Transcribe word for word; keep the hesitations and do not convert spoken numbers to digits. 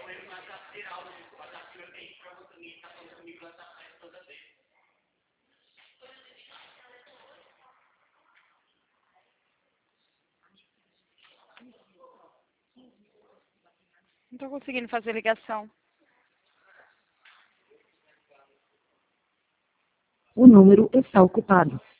Não tô conseguindo fazer ligação. O número está ocupado.